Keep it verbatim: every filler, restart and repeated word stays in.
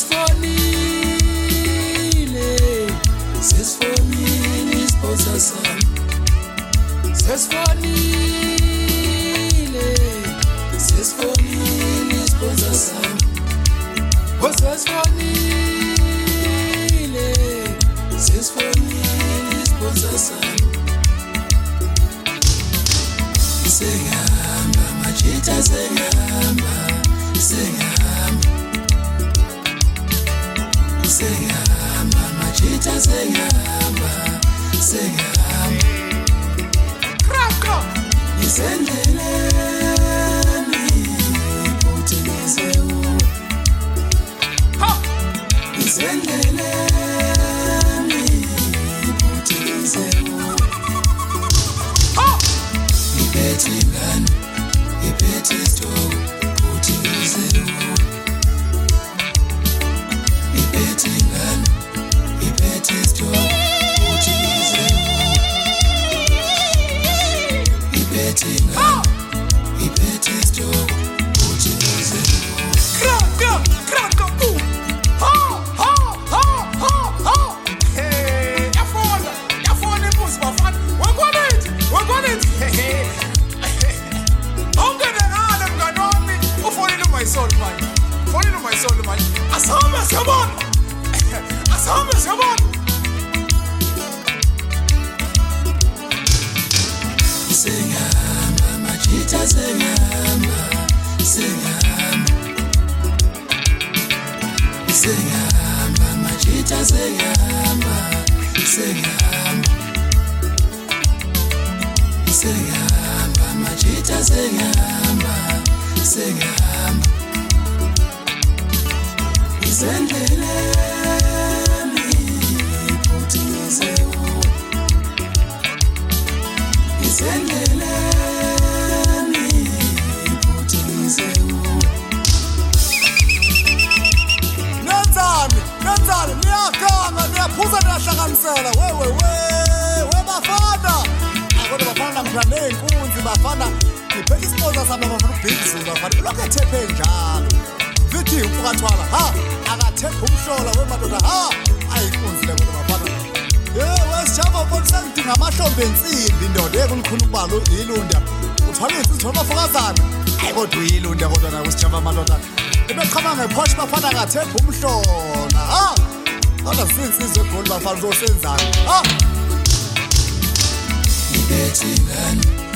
Sesfonile, sesfonile sponsor sami. Sesfonile, sesfonile sponsor sami. Oh sesfonile, sesfonile sponsor sami. Sengihamba majita sengihamba, sengihamba. Sengihamba majita sengihamba, sengihamba. Krako isendleleni futhi ngisewu. Ha isendleleni futhi ngisewu. Ha iphethe ingane, iphethe isitoko futhi ngisewu. Iphethe ingane, iphethe isitoko futhi ngisewu. Iphethe ingane, iphethe isitoko futhi ngisewu. Krako, krako, boom. Ha, ha, ha, ha, ha. Hey, yafona, yafona imbuzi bafana. Wakwanethi, wakwanethi. Hey, ongene ngale mngani wami, ufonile uMayisola manje. Ufonile uMayisola manje. Asihamba siyabona. Asihamba siyabona. Sengihamba majita sengihamba, sengihamba. Sengihamba majita sengihamba, sengihamba. Sengihamba majita sengihamba, sengihamba. Isendleleni futhi ngisewu. Isendleleni futhi ngisewu. Nenzani, nenzani, niyaganga, niyaphuza, niyahlanganisela. We, we, we, we bafana. Akona bafana mngane ney'nkunzi bafana. Ngiphethe isiponsor sami bafana ubhekisile bafana. Lokhu ethephe njalo. Vithi umfukathwala, ha, akathephe umhlola wemadoda, ha, ayinkunzi le kodwa bafana. Ye, wesijava ubona sengidinga amahlombe ensimbi indoda ekunikhuna ukubala ilunda. Uthwala insizwa abafokazana. Hayi kodwa uyilunda kodwa nawe usijava amadoda. Ebechama ngephoshe bafana akathephe umhlola, ha. Kodwa sinsizwe egoli bafana uzosenzani, ha. Iphethe ingane,